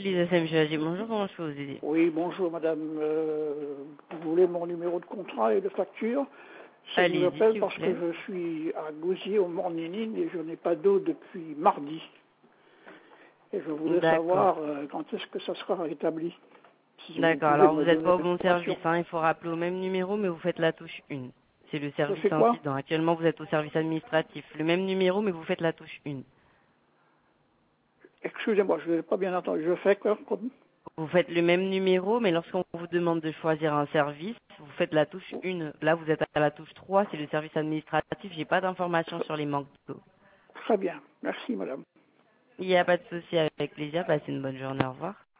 Les SMG, bonjour, comment je peux vous aider? Oui, bonjour madame. Vous voulez mon numéro de contrat et de facture? Je vous Allez-y, appelle s'il vous parce que plaît. je suis à Gouzier au Morninine et je n'ai pas d'eau depuis mardi. Et je voulais D'accord. savoir quand est-ce que ça sera rétabli. Si vous D'accord, pouvez alors me vous n'êtes donner pas au bon l'information. service, hein. Il faut rappeler au même numéro, mais vous faites la touche 1. C'est le Je service fais quoi? incident. Actuellement, vous êtes au service administratif. Le même numéro, mais vous faites la touche 1. Excusez-moi, je n'ai pas bien entendu. Je fais quoi? Vous faites le même numéro, mais lorsqu'on vous demande de choisir un service, vous faites la touche 1. Là, vous êtes à la touche 3, c'est le service administratif. J'ai pas d'informations sur les manques d'eau. Très bien. Merci madame. Il n'y a pas de souci, avec plaisir. Passez une bonne journée. Au revoir.